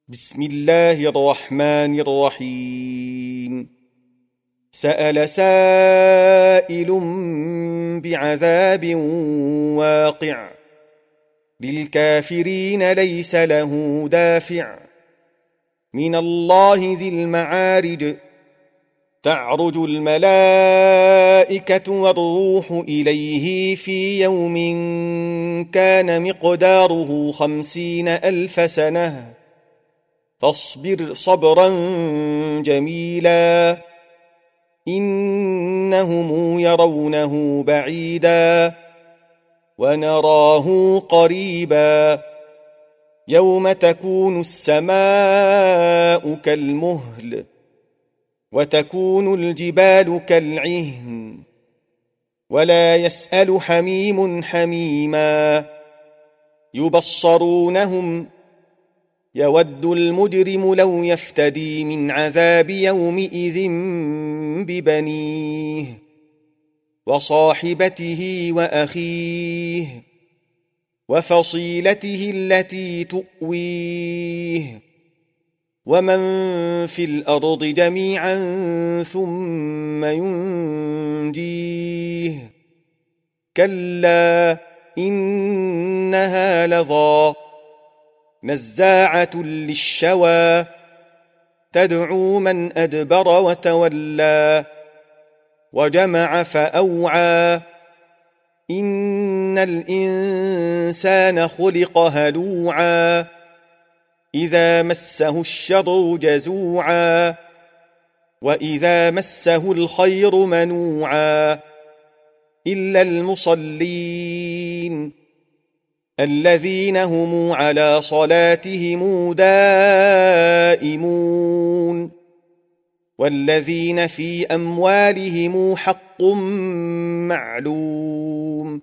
بسم الله الرحمن الرحيم. سأل سائل بعذاب واقع للكافرين ليس له دافع من الله ذي المعارج. تعرج الملائكة والروح إليه في يوم كان مقداره 50,000 سنة فاصبر صبرا جميلا إنهم يرونه بعيدا ونراه قريبا يوم تكون السماء كالمهل وتكون الجبال كالعهن ولا يسأل حميم حميما يبصرونهم يود المجرم لو يفتدي من عذاب يومئذ ببنيه وصاحبته وأخيه وفصيلته التي تؤويه ومن في الأرض جميعا ثم ينجيه كلا إنها لظى نزاعة للشوى تدعو من أدبر وتولى وجمع فأوعى إن الإنسان خلق هلوعا إذا مسه الشر جزوعا وإذا مسه الخير منوعا إلا المصلين الذين هم على صلاتهم دائمون والذين في أموالهم حق معلوم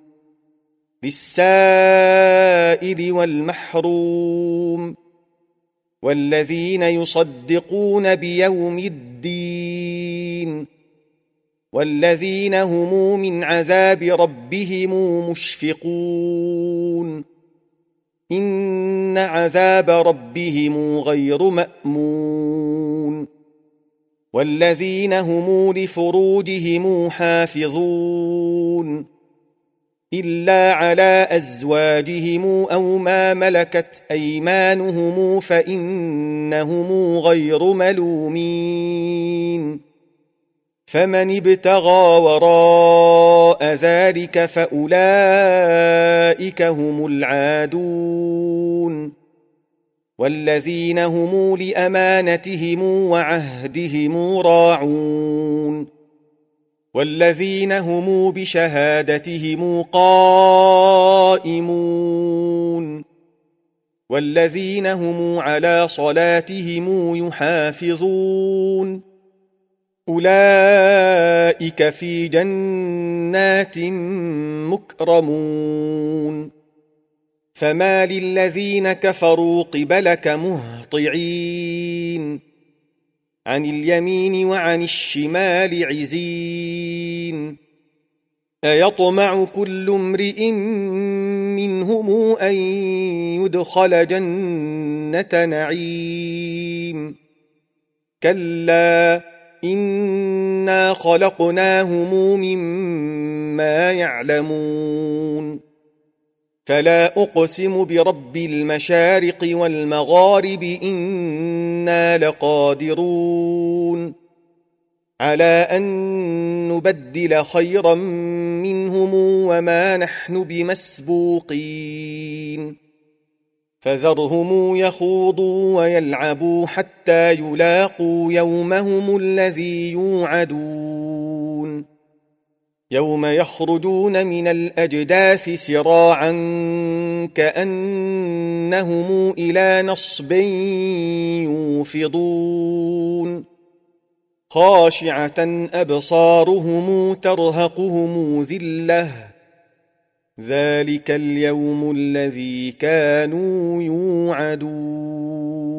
للسائل والمحروم والذين يصدقون بيوم الدين والذين هم من عذاب ربهم مشفقون إن عذاب ربهم غير مأمون والذين هم لفروجهم حافظون إلا على أزواجهم أو ما ملكت أيمانهم فإنهم غير ملومين فمن ابتغى وراء ذلك فأولئك هم العادون والذين هم لأمانتهم وعهدهم راعون والذين هم بشهادتهم قائمون والذين هم على صلاتهم يحافظون أولئك في جنات مكرمون فما للذين كفروا قبلك مهطعين عن اليمين وعن الشمال عزين أيطمع كل امرئ منهم أن يدخل جنة نعيم كلا إنا خلقناهم مما يعلمون فلا أقسم برب المشارق والمغارب إنا لقادرون على أن نبدل خيرا منهم وما نحن بمسبوقين فذرهم يخوضوا ويلعبوا حتى يلاقوا يومهم الذي يوعدون يوم يخرجون من الأجداث سراعا كأنهم إلى نصب يوفضون خاشعة أبصارهم ترهقهم ذلة ذلك اليوم الذي كانوا يوعدون